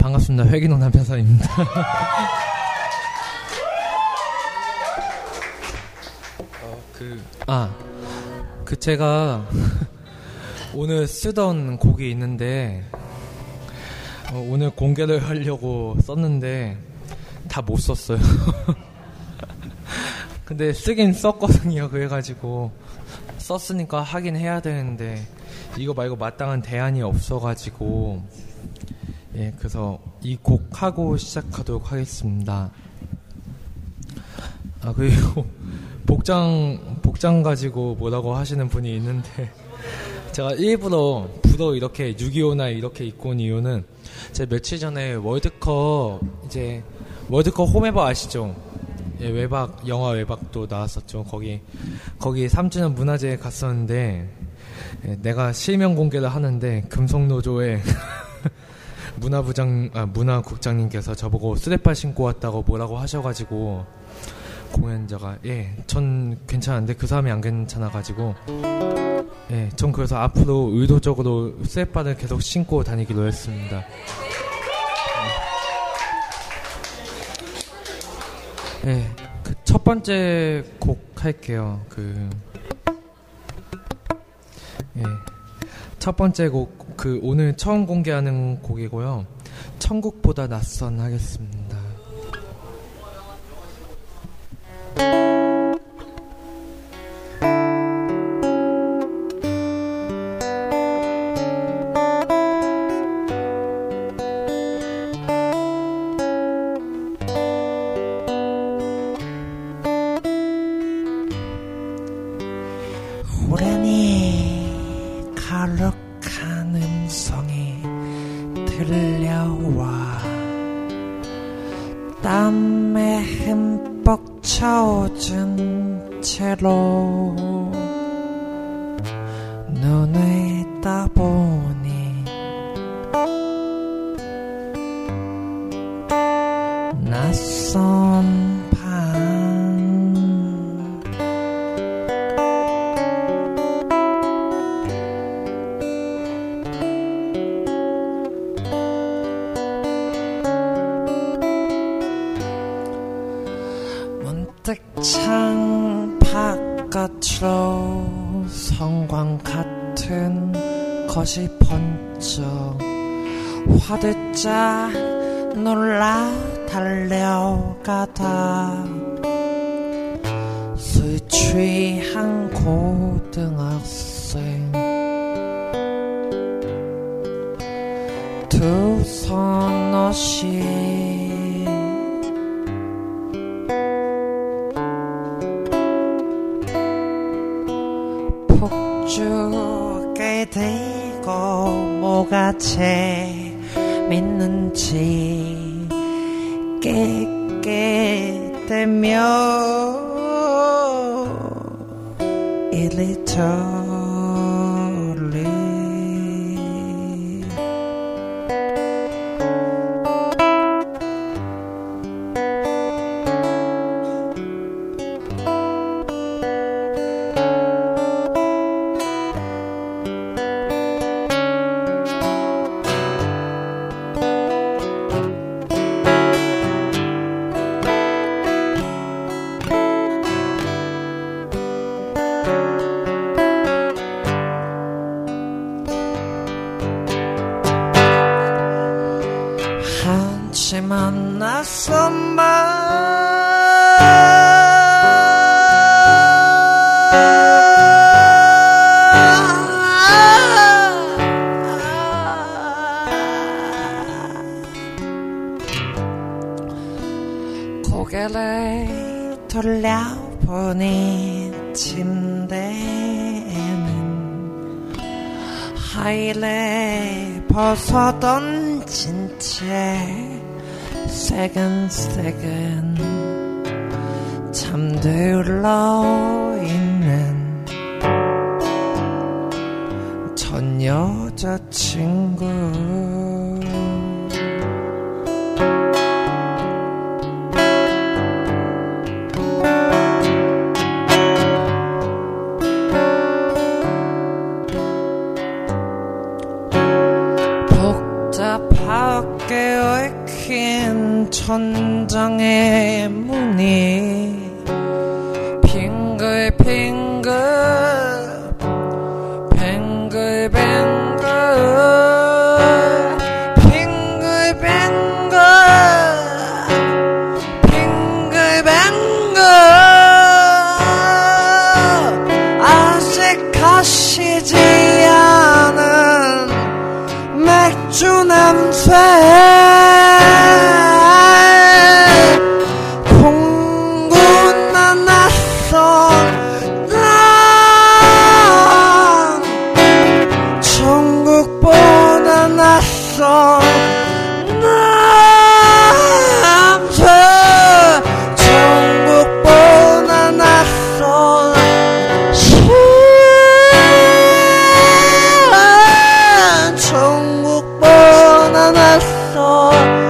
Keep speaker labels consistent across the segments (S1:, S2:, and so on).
S1: 반갑습니다. 회기농 남편선입니다. 제가 오늘 쓰던 곡이 있는데 오늘 공개를 하려고 썼는데 다 못 썼어요. 근데 쓰긴 썼거든요. 그래가지고 썼으니까 하긴 해야 되는데 이거 말고 마땅한 대안이 없어가지고 그래서 이 곡 하고 시작하도록 하겠습니다. 그리고 복장 가지고 뭐라고 하시는 분이 있는데 제가 일부러 이렇게 625나 이렇게 입고 온 이유는 제가 며칠 전에 월드컵 홈에버 아시죠? 영화 외박도 나왔었죠. 거기 3주년 문화제에 갔었는데 내가 실명 공개를 하는데 금속노조의 문화국장님께서 저보고 쓰레빠 신고 왔다고 뭐라고 하셔가지고 공연자가 전 괜찮은데 그 사람이 안 괜찮아가지고 전 그래서 앞으로 의도적으로 쓰레빠를 계속 신고 다니기로 했습니다. 그 첫 번째 곡 할게요. 첫 번째 곡 오늘 처음 공개하는 곡이고요. 천국보다 낯선 하겠습니다.
S2: 호련히 가득한 음성이 들려와 땀에 흠뻑 젖은 채로 눈을 떠보니 낯선 창 바깥으로 성광 같은 것이 번쩍 화들짝 놀라 달려가다 술 취한 고등학생 두 손없이 죽게 되고 뭐가 재밌는지 깨끗하며 이리저리 한치만 낯선 고개를 돌려보니 침대에는 하이를 벗어던진 채 새근새근 잠들어 있는 전 여자친구 복잡하게 얽힌 천장의 문이 빙글빙글 뱅글뱅글 빙글뱅글 빙글뱅글 아직 가시지 않은 맥주 냄새 공군한 낯선 난 천국보다 낯선 냄새 천국보다 낯선 천국보다 낯선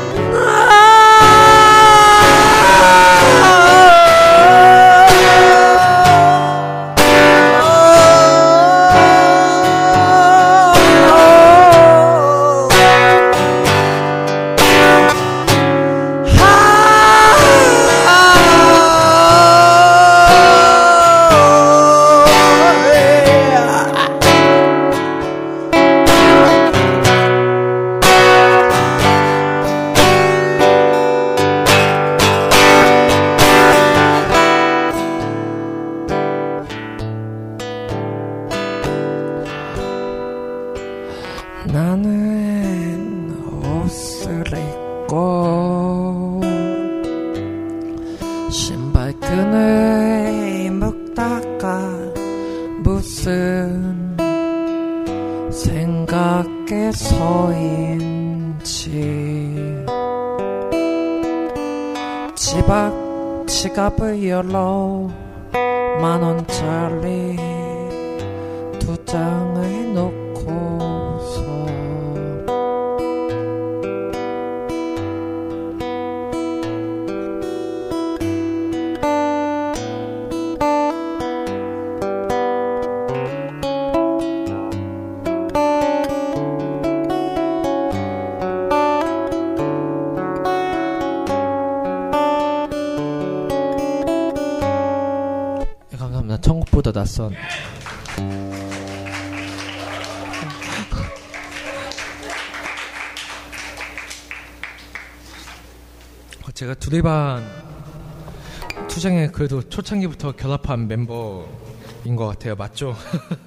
S2: 나는 옷을 입고 신발끈을 묶다가 무슨 생각에서인지 지갑을 열어 10,000원짜리 2장을 놓고서
S1: 감사합니다. 천국보다 낯선. 제가 두리반 투쟁에 그래도 초창기부터 결합한 멤버인 것 같아요. 맞죠?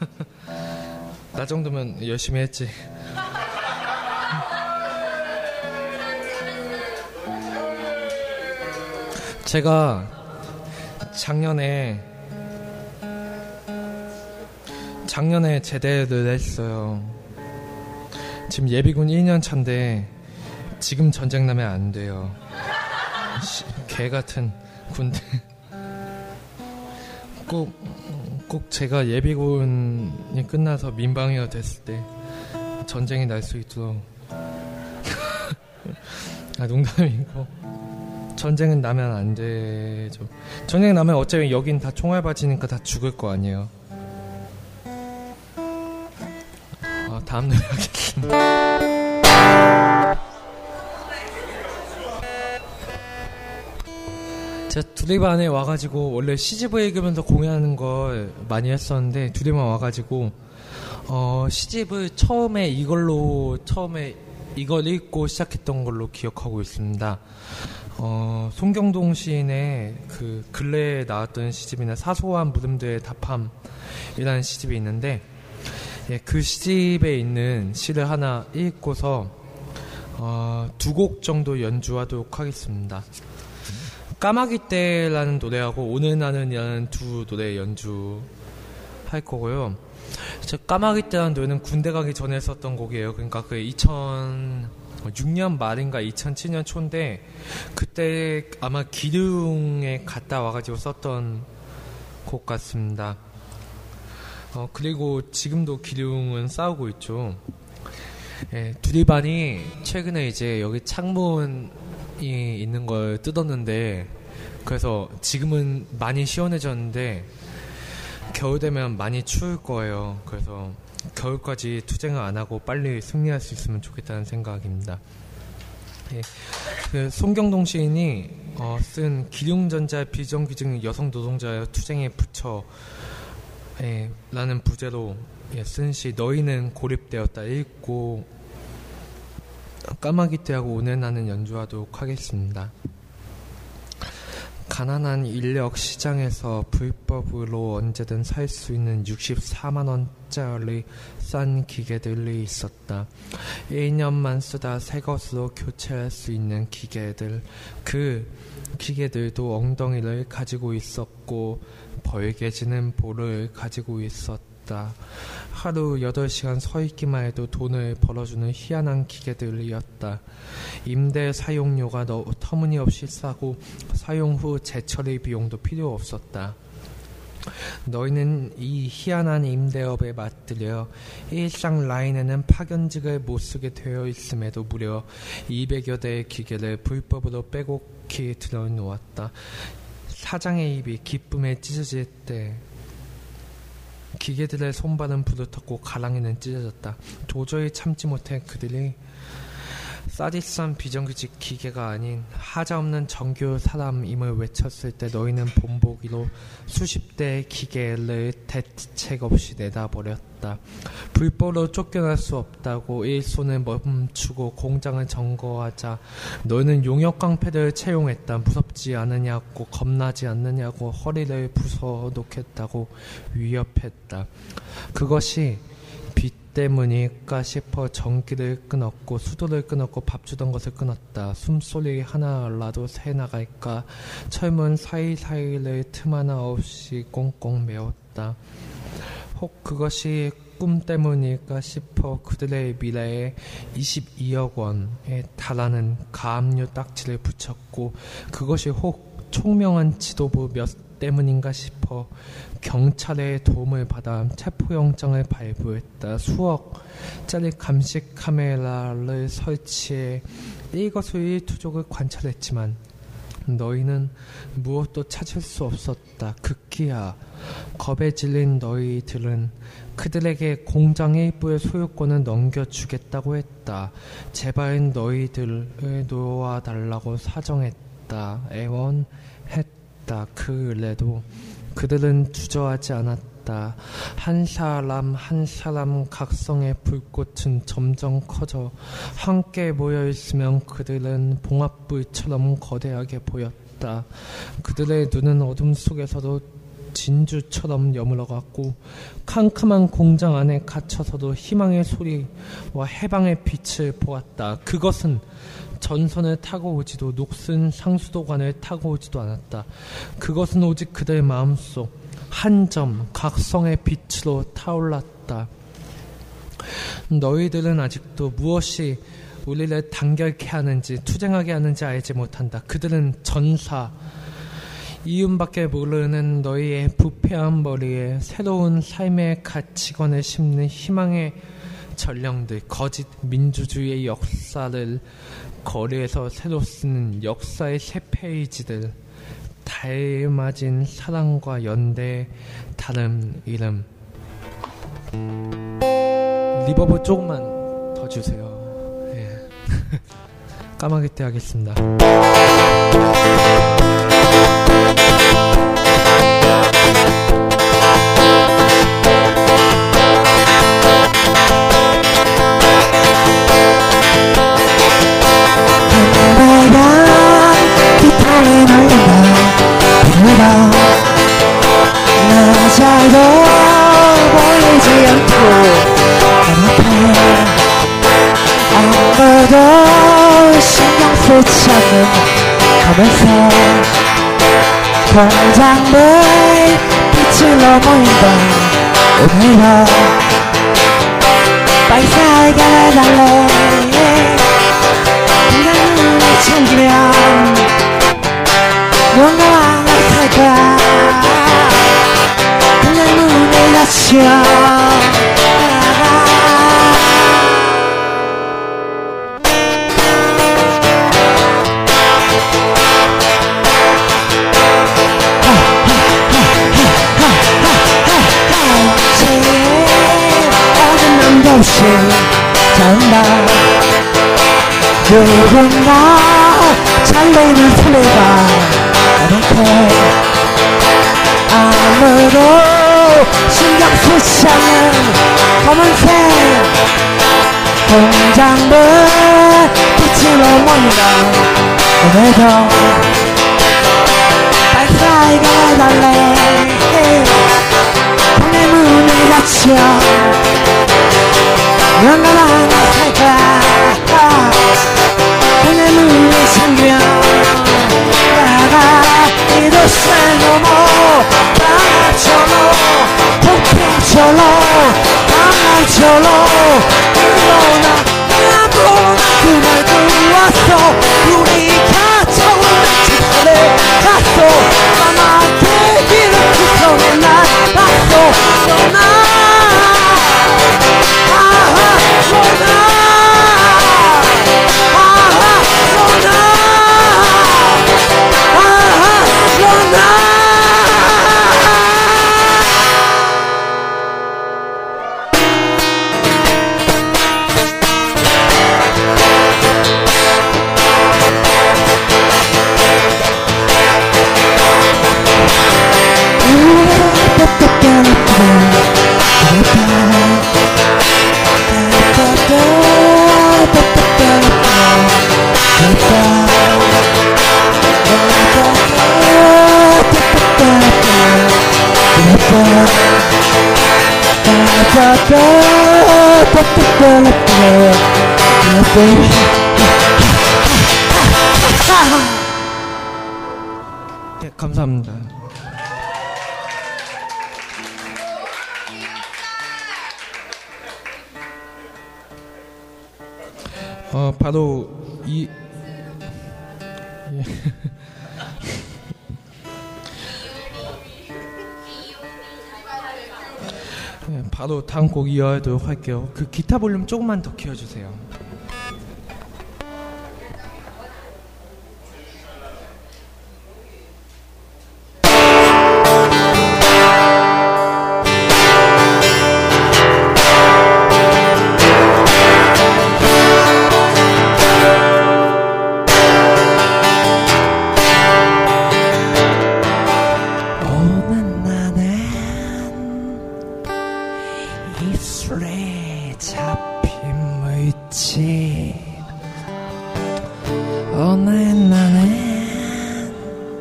S1: 나 정도면 열심히 했지. 제가 작년에 제대를 했어요. 지금 예비군 2년 차인데 지금 전쟁 나면 안 돼요. 개 같은 군대. 꼭 제가 예비군이 끝나서 민방위가 됐을 때 전쟁이 날 수 있도록. 농담이고. 전쟁은 나면 안 되죠. 전쟁 나면 어차피 여긴 다 총알바지니까 다 죽을 거 아니에요. 다음 노래 하겠습니다. 제가 두리반에 와가지고 원래 CGV 읽으면서 공연하는 걸 많이 했었는데 두리반 와가지고 CGV 처음에 이걸 읽고 시작했던 걸로 기억하고 있습니다. 송경동 시인의 그 근래에 나왔던 시집이나 사소한 물음들의 답함이라는 시집이 있는데, 그 시집에 있는 시를 하나 읽고서 2곡 정도 연주하도록 하겠습니다. 까마귀 떼라는 노래하고 오늘 나는이라는 두 노래 연주할 거고요. 까마귀 떼라는 노래는 군대 가기 전에 썼던 곡이에요. 그러니까 그 2006년 말인가 2007년 초인데 그때 아마 기릉에 갔다 와가지고 썼던 곡 같습니다. 그리고 지금도 기룡은 싸우고 있죠. 두리반이 최근에 이제 여기 창문이 있는 걸 뜯었는데, 그래서 지금은 많이 시원해졌는데 겨울 되면 많이 추울 거예요. 그래서 겨울까지 투쟁을 안 하고 빨리 승리할 수 있으면 좋겠다는 생각입니다. 예, 그 송경동 시인이 쓴 기륭전자 비정규직 여성 노동자의 투쟁에 붙여 라는 부제로 쓴 시 너희는 고립되었다 읽고 까마귀 떼하고 운해나는 연주하도록 하겠습니다. 가난한 인력 시장에서 불법으로 언제든 살 수 있는 64만원짜리 싼 기계들이 있었다. 1년만 쓰다 새 것으로 교체할 수 있는 기계들. 그 기계들도 엉덩이를 가지고 있었고 벌개지는 볼을 가지고 있었다. 하루 8시간 서 있기만 해도 돈을 벌어주는 희한한 기계들이었다. 임대 사용료가 터무니없이 싸고 사용 후 재처리 비용도 필요 없었다. 너희는 이 희한한 임대업에 맞들려 일상 라인에는 파견직을 못쓰게 되어 있음에도 무려 200여 대의 기계를 불법으로 빼곡히 들어놓았다. 사장의 입이 기쁨에 찢어질 때 기계들의 손발은 부르텄고 가랑이는 찢어졌다. 도저히 참지 못해 그들이 싸디스한 비정규직 기계가 아닌 하자없는 정규 사람임을 외쳤을 때 너희는 본보기로 수십 대의 기계를 대책 없이 내다버렸다. 불법으로 쫓겨날 수 없다고 일손을 멈추고 공장을 점거하자 너희는 용역 깡패를 채용했다. 무섭지 않느냐고 겁나지 않느냐고 허리를 부숴놓겠다고 위협했다. 그것이 때문일까 싶어 전기를 끊었고 수도를 끊었고 밥 주던 것을 끊었다. 숨소리 하나라도 새 나갈까 철문 사이사이를 틈 하나 없이 꽁꽁 메웠다. 혹 그것이 꿈 때문일까 싶어 그들의 미래에 22억 원에 달하는 가압류 딱지를 붙였고 그것이 혹 총명한 지도부 몇 때문인가 싶어 경찰의 도움을 받아 체포영장을 발부했다. 수억짜리 감식 카메라를 설치해 일거수일투족을 관찰했지만 너희는 무엇도 찾을 수 없었다. 급기야 겁에 질린 너희들은 그들에게 공장 일부의 소유권을 넘겨주겠다고 했다. 제발 너희들을 놓아달라고 사정했다. 애원했다. 그래도 그들은 주저하지 않았다. 한 사람 한 사람 각성의 불꽃은 점점 커져 함께 모여있으면 그들은 봉합불처럼 거대하게 보였다. 그들의 눈은 어둠 속에서도 진주처럼 여물어갔고 캄캄한 공장 안에 갇혀서도 희망의 소리와 해방의 빛을 보았다. 그것은 전선을 타고 오지도 녹슨 상수도관을 타고 오지도 않았다. 그것은 오직 그들의 마음속 한 점 각성의 빛으로 타올랐다. 너희들은 아직도 무엇이 우리를 단결케 하는지 투쟁하게 하는지 알지 못한다. 그들은 전사 이윤밖에 모르는 너희의 부패한 머리에 새로운 삶의 가치관을 심는 희망의 전령들, 거짓 민주주의의 역사를 거리에서 새로 쓰는 역사의 새 페이지들, 닮아진 사랑과 연대의 다른 이름. 리버브 조금만 더 주세요. 예. 까마귀 때 하겠습니다.
S2: 나자도 보이지 않고 아무도 신경 쓰지 않는 검은색 공장불 빛을 넘어온다. 오늘은 빨리살게 해달래. 나는 챙기면 뭔가와 같을 거야. 그냥 눈을 닫혀 어둠 남도 없이 잔다. 누군가 잘리는 소리가 이렇게 아무도 신경 쓰지 않는 검은색 공장들 빛으로 모이다 오늘도 발사이가 달래 내 문을 닫혀 영원한 살까 내 문을 잠겨 나가 이 도시를 넘어 바다처럼 폭풍처럼 강물처럼 일어나 나보나 그날 들어왔어 우리가 처음 집안에 갔어 까맣게 길을 구성해 날 봤어 너나 아하 너나 아하 너나 아하 너나
S1: 네, 감사합니다. 바로 이 네, 바로 다음 곡 이어가도록 할게요. 그 기타 볼륨 조금만 더 키워주세요.
S2: 입술에 잡힌 물질 오늘 나는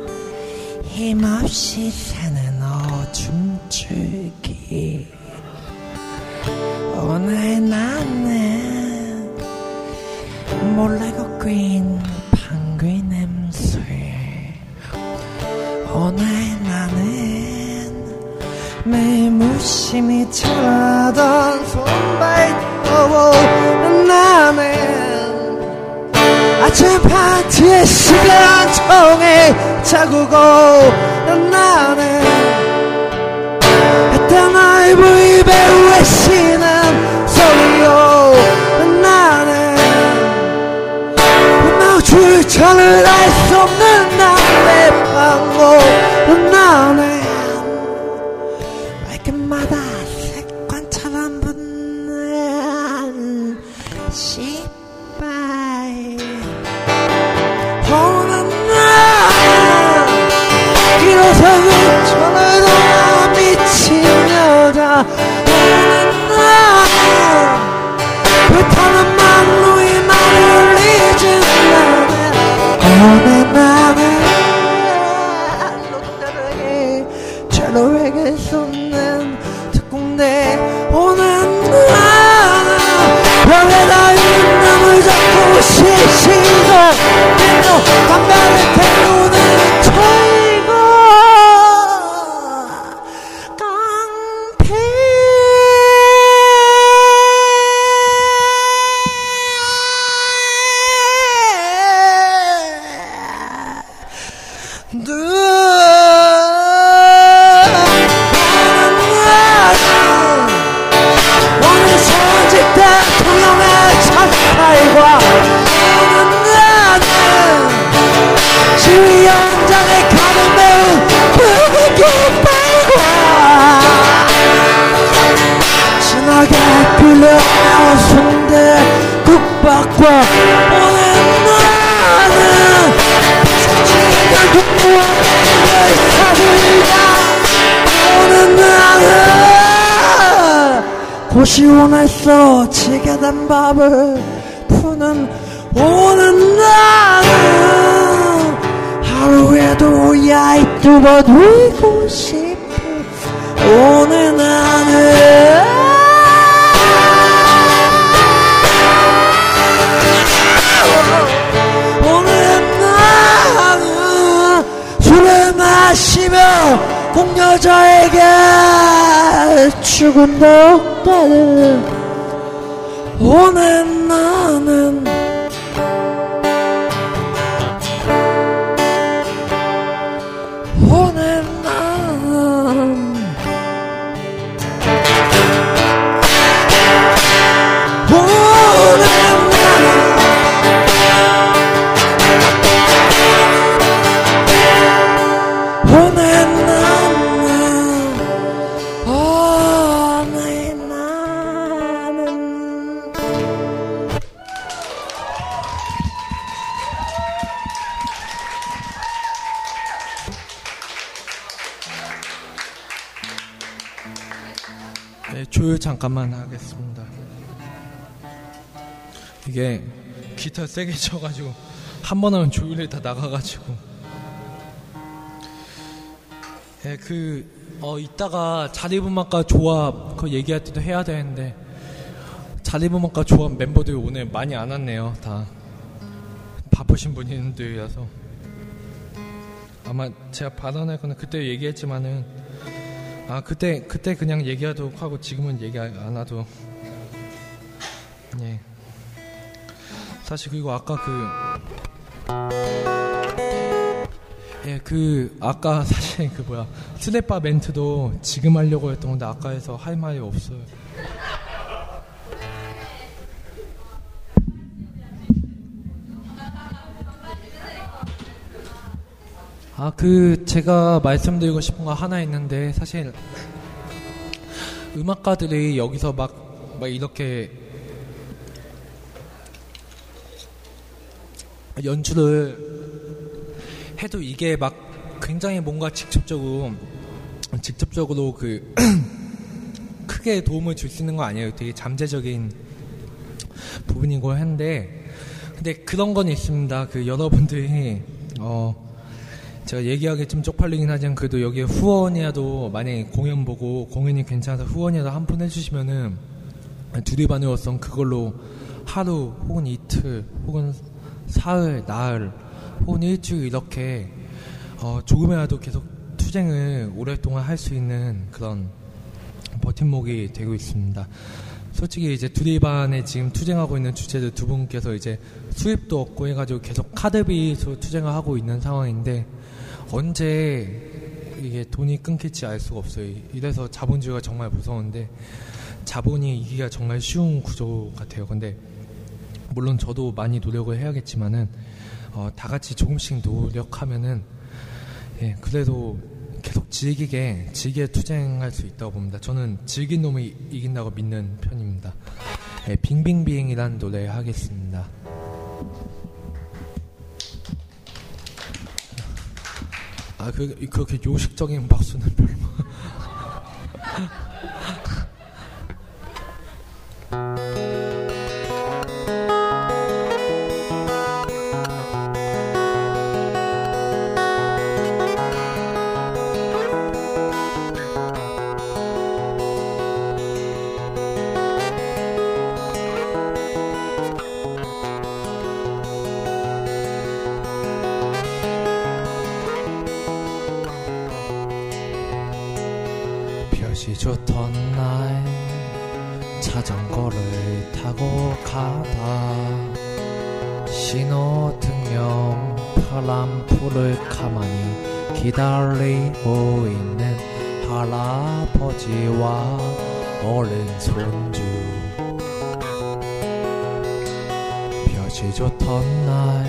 S2: 힘없이 새는 어둠 줄기 오늘 나는 몰래 걷긴 방귀 냄새 오늘 나는 매일 무심히 찾던 손발톱 나는 아침 파티의 시간총에 자구고 나는 했던 아이브의 배우의 신음 소리요 나는 출처를 알 수 없는 남의 방법 나는 마다 색관처럼 붙는 씨발 오는 날 일어서고 전화도 미친 여자 오는 날 불타는 만루의 말을 잊은 나는 오늘 나는 롯데르게 절로에게 쏟는 특공대 오는 나는 벽에다 있는 남을 잡고 실시고 빈도 담배를 태우는 철거 깡패 진하게 빌려나온 손대 국밥과 오늘 곳이 원했어 지게 된 밥을 푸는 오는 나는 하루에도 야이 두번 울고 싶어 오는 나는 오는 나는 술을 마시며 공여자에게 죽은 덕다는 오는 나는 오는 나는
S1: 네, 조율 잠깐만 하겠습니다. 이게 기타 세게 쳐가지고 한 번 하면 조율이 다 나가가지고 네, 이따가 자리분만과 조합 그거 얘기할 때도 해야 되는데 자리분만과 조합 멤버들이 오늘 많이 안 왔네요. 다 바쁘신 분들이라서 아마 제가 발언할 거는 그때 얘기했지만은 그때 그냥 얘기하도록 하고 지금은 얘기 안 하도 예. 사실 그리고 아까 아까 사실 스냅바 멘트도 지금 하려고 했던 건데 아까 해서 할 말이 없어요. 제가 말씀드리고 싶은 거 하나 있는데, 사실, 음악가들이 여기서 막 이렇게 연주를 해도 이게 막 굉장히 뭔가 직접적으로 크게 도움을 줄 수 있는 거 아니에요. 되게 잠재적인 부분이고 한데, 근데 그런 건 있습니다. 여러분들이, 제가 얘기하기 좀 쪽팔리긴 하지만 그래도 여기에 후원이라도 만약에 공연 보고 공연이 괜찮아서 후원이라도 한 푼 해주시면은 두리반으로선 그걸로 하루 혹은 이틀 혹은 사흘, 나흘 혹은 일주일 이렇게 조금이라도 계속 투쟁을 오랫동안 할 수 있는 그런 버팀목이 되고 있습니다. 솔직히 이제 두리반에 지금 투쟁하고 있는 주체들 두 분께서 이제 수입도 없고 해가지고 계속 카드비로 투쟁을 하고 있는 상황인데 언제 이게 돈이 끊길지 알 수가 없어요. 이래서 자본주의가 정말 무서운데 자본이 이기가 정말 쉬운 구조 같아요. 근데 물론 저도 많이 노력을 해야겠지만은 다 같이 조금씩 노력하면은 그래도 계속 즐기게 투쟁할 수 있다고 봅니다. 저는 즐긴 놈이 이긴다고 믿는 편입니다. 빙빙빙이라는 노래 하겠습니다. 그렇게 요식적인 박수는 별로. 좋던 날 자전거를 타고 가다 신호등용 파란불을 가만히 기다리고 있는 할아버지와 어른 손주 볕이 좋던 날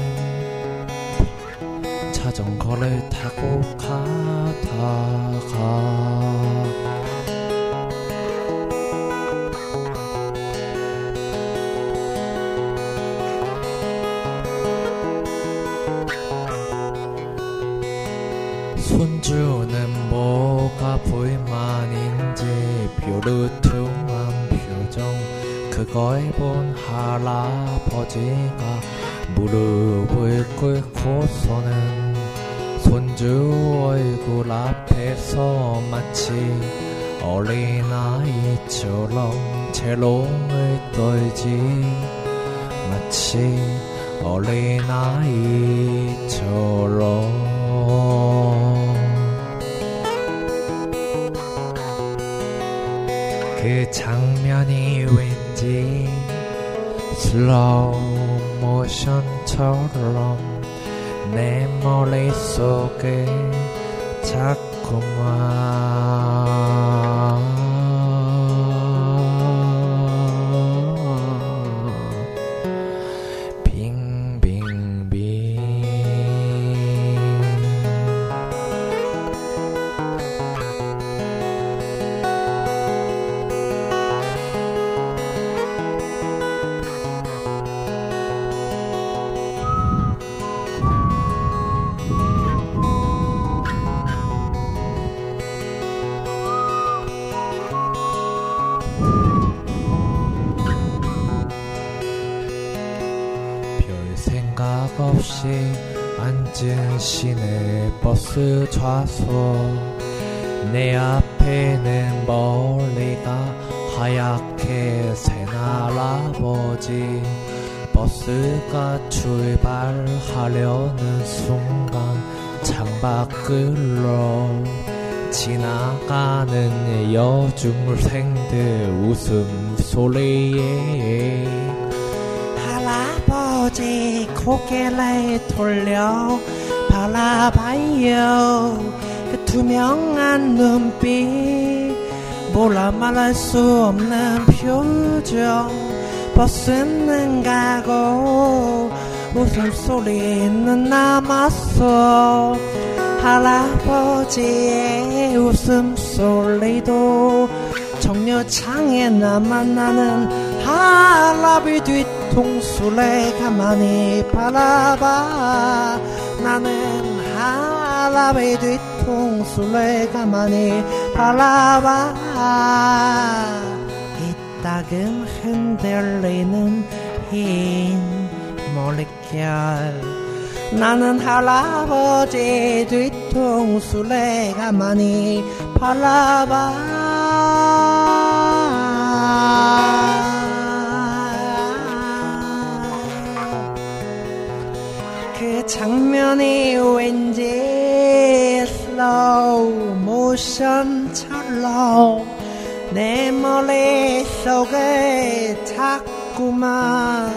S1: 자전거를 타고 가다가 손주는 뭐가 불만인지 뾰루퉁한 그걸 본 할아버지가 무릎을 꿇고서는 손주 얼굴 앞에서 마치 어린아이처럼 재롱을 떨지 마치 어린아이처럼 그 장면이 왠지 슬로우 모션처럼 내 머릿속에 자꾸만 빙빙빙 없이 앉은 시내 버스 좌석 내 앞에는 멀리가 하얗게 샌 할아버지 버스가 출발하려는 순간 창밖으로 지나가는 여중생들 웃음소리에 할아버지 고개를 돌려 바라봐요. 그 투명한 눈빛 몰라 말할 수 없는 표정 버스는 가고 웃음소리는 남았어. 할아버지의 웃음소리도 정류장에 남아나는 할아버지 뒤통수를 가만히 바라봐. 나는 할아버지 뒤통수를 가만히 바라봐. 이따금 흔들리는 흰 머릿결 나는 할아버지 뒤통수를 가만히 바라봐. 그 장면이 왠지 슬로우 모션처럼 내 머릿속에 자꾸만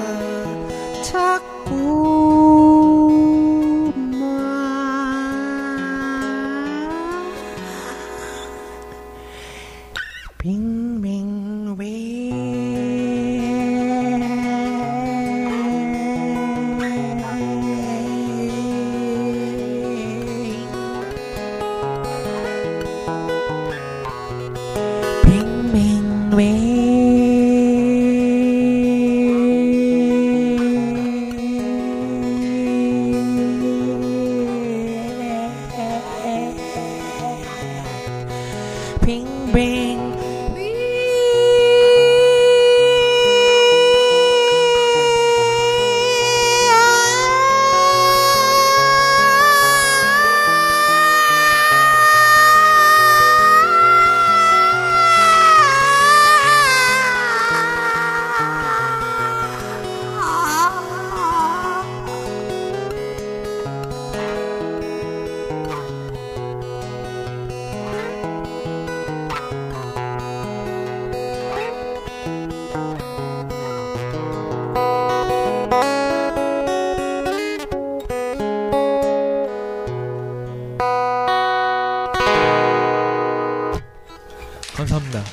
S1: 감사합니다.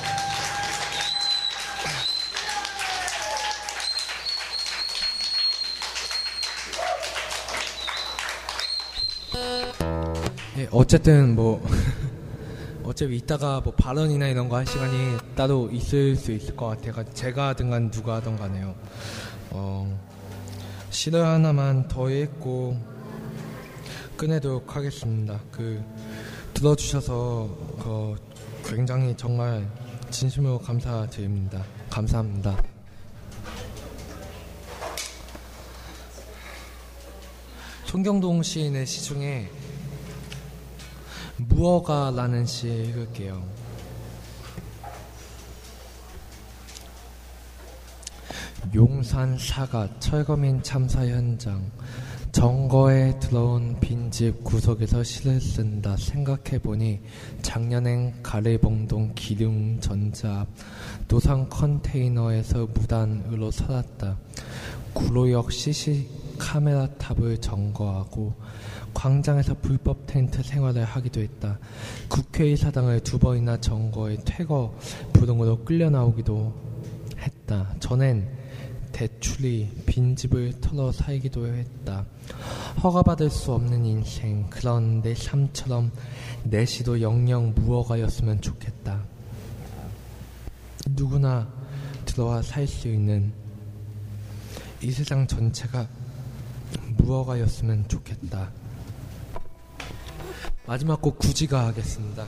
S1: 예, 어쨌든 뭐 어차피 이따가 뭐 발언이나 이런 거 할 시간이 따로 있을 수 있을 것 같아요. 제가 하든간 누가 하든 간에요. 시를 하나만 더 읽고 끝내도록 하겠습니다. 들어주셔서 굉장히 정말 진심으로 감사드립니다. 감사합니다. 송경동 시인의 시 중에 무어가라는 시 읽을게요. 용산 사가 철거민 참사 현장 정거에 들어온 빈집 구석에서 시를 쓴다. 생각해보니 작년엔 가래봉동 기륭전자 앞 노상 컨테이너에서 무단으로 살았다. 구로역 CC 카메라 탑을 점거하고 광장에서 불법 텐트 생활을 하기도 했다. 국회의사당을 2번이나 점거해 퇴거 부동으로 끌려 나오기도 했다. 전엔 대출이 빈집을 털어 살기도 했다. 허가받을 수 없는 인생. 그런데 삶처럼 내 시도 영영 무어가였으면 좋겠다. 누구나 들어와 살 수 있는 이 세상 전체가 무어가였으면 좋겠다. 마지막 곡 구지가 하겠습니다.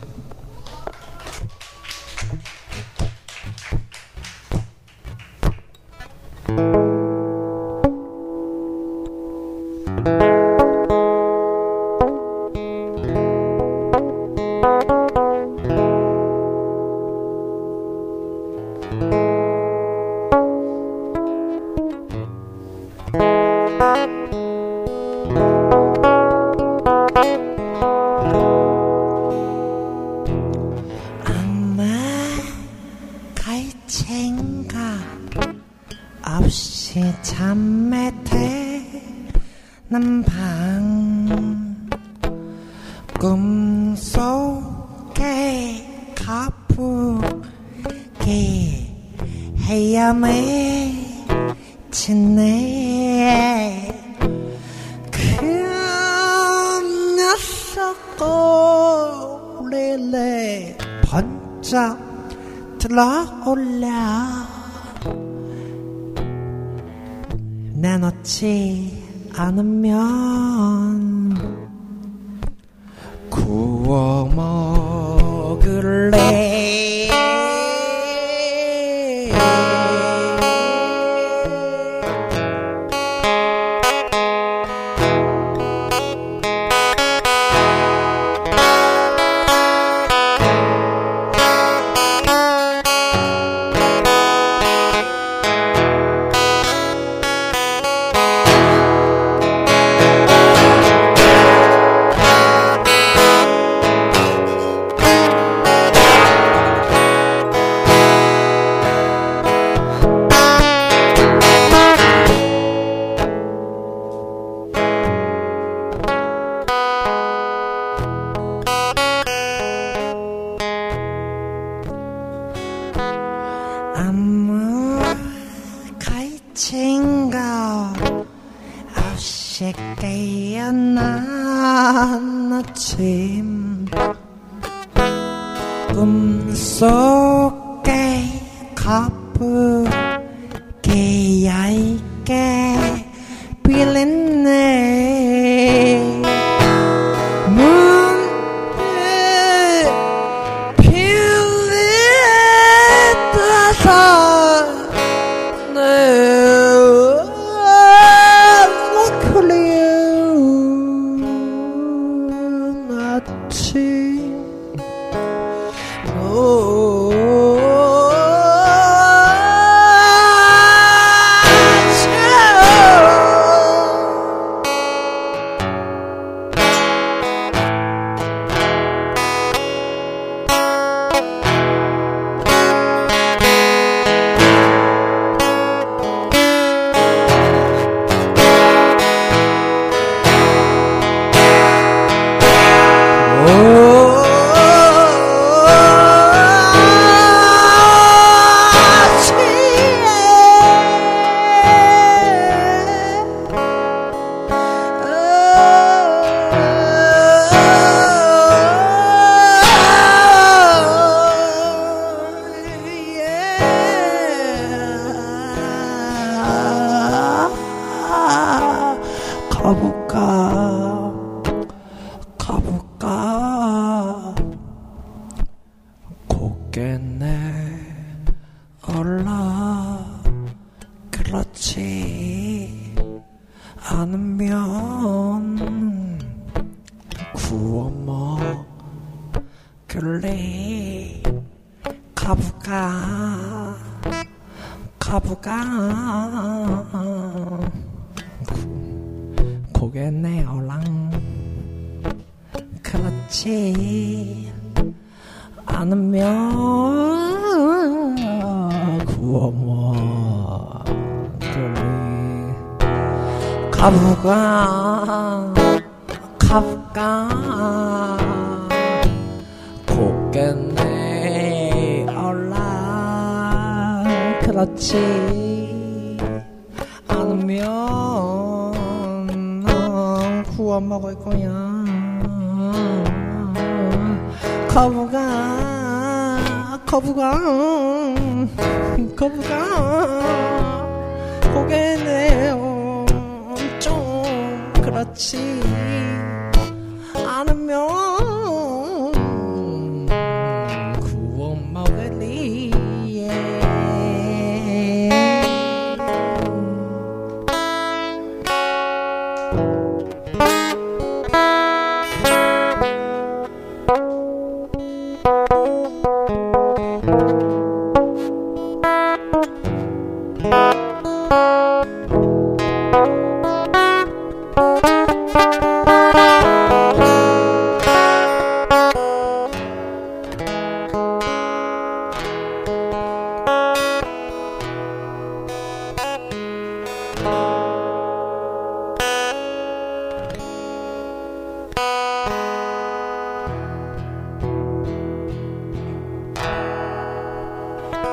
S2: 내놓지 않으면 구워 먹을래. 아무 가이친가 없이 깨어난 아침 꿈속에 가쁘게 얇게 빌리네. 가볼까 곱게 내 올라 않으면 구워 먹을래. 가부가 고개 내어랑 그렇지 않으면 구워 먹을래. 가부가 고개 내어라 그렇지 않으면 넌 구워 먹을 거야. 거부가 고개 내어 좀 그렇지 않으면 구워 먹을리.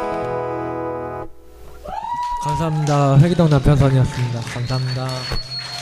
S1: 감사합니다. 회기동 남편선이었습니다. 감사합니다.